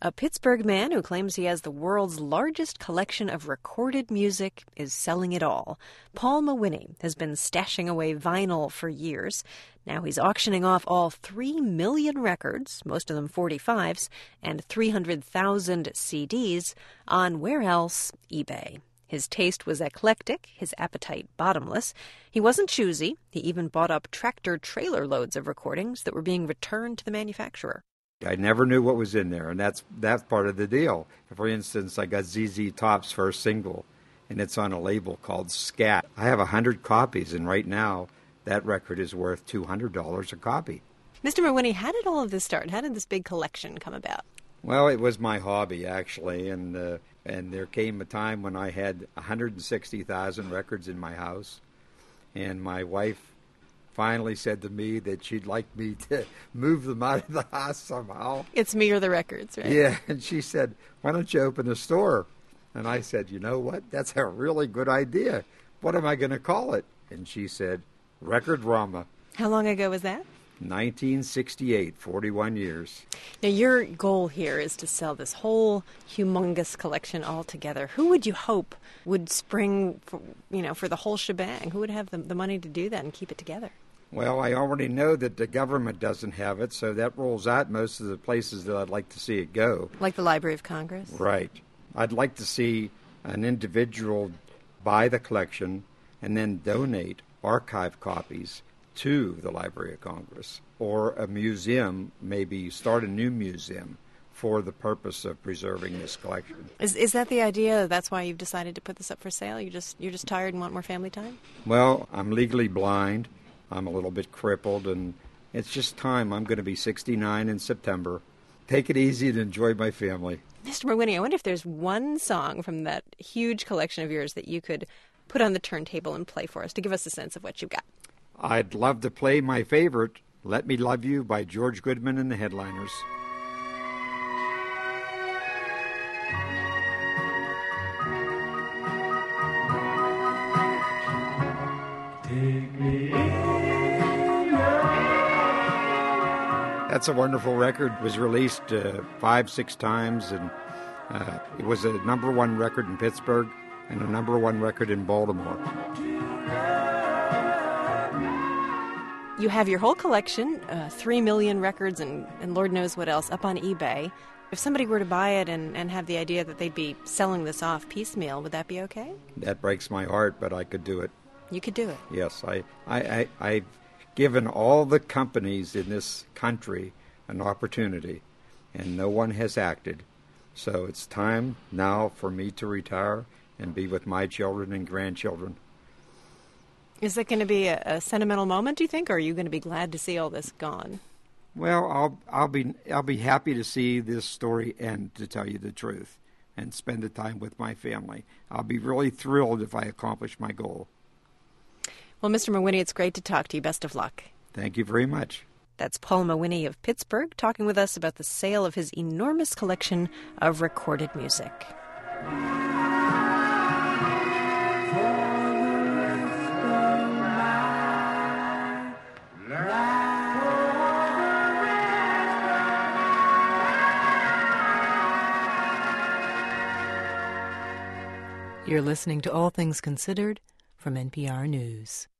A Pittsburgh man who claims he has the world's largest collection of recorded music is selling it all. Paul Mawhinney has been stashing away vinyl for years. Now he's auctioning off all 3 million records, most of them 45s, and 300,000 CDs on where else? eBay. His taste was eclectic, his appetite bottomless. He wasn't choosy. He even bought up tractor-trailer loads of recordings that were being returned to the manufacturer. I never knew what was in there, and that's part of the deal. For instance, I got ZZ Top's first single, and it's on a label called Scat. I have 100 copies, and right now that record is worth $200 a copy. Mr. Mawhinney, how did all of this start? How did this big collection come about? Well, it was my hobby, actually, and there came a time when I had 160,000 records in my house, and my wife finally said to me that she'd like me to move them out of the house somehow. It's me or the records, right? Yeah, and she said, why don't you open a store? And I said, you know what? That's a really good idea. What am I going to call it? And she said, Record-Rama. How long ago was that? 1968, 41 years. Now, your goal here is to sell this whole humongous collection all together. Who would you hope would spring for the whole shebang? Who would have the money to do that and keep it together? Well, I already know that the government doesn't have it, so that rules out most of the places that I'd like to see it go. Like the Library of Congress? Right. I'd like to see an individual buy the collection and then donate archive copies to the Library of Congress, or a museum, maybe start a new museum for the purpose of preserving this collection. Is that the idea? That's why you've decided to put this up for sale? You're just tired and want more family time? Well, I'm legally blind. I'm a little bit crippled, and it's just time. I'm going to be 69 in September. Take it easy and enjoy my family. Mr. Mawhinney, I wonder if there's one song from that huge collection of yours that you could put on the turntable and play for us to give us a sense of what you've got. I'd love to play my favorite, Let Me Love You by George Goodman and the Headliners. That's a wonderful record. It was released 5-6 times, and it was a number one record in Pittsburgh and a number one record in Baltimore. You have your whole collection, 3 million records and Lord knows what else, up on eBay. If somebody were to buy it and have the idea that they'd be selling this off piecemeal, would that be okay? That breaks my heart, but I could do it. You could do it? Yes. I've given all the companies in this country an opportunity, and no one has acted. So it's time now for me to retire and be with my children and grandchildren. Is it going to be a sentimental moment, do you think, or are you going to be glad to see all this gone? Well, I'll be happy to see this story end, to tell you the truth, and spend the time with my family. I'll be really thrilled if I accomplish my goal. Well, Mr. Mawhinney, it's great to talk to you. Best of luck. Thank you very much. That's Paul Mawhinney of Pittsburgh talking with us about the sale of his enormous collection of recorded music. You're listening to All Things Considered from NPR News.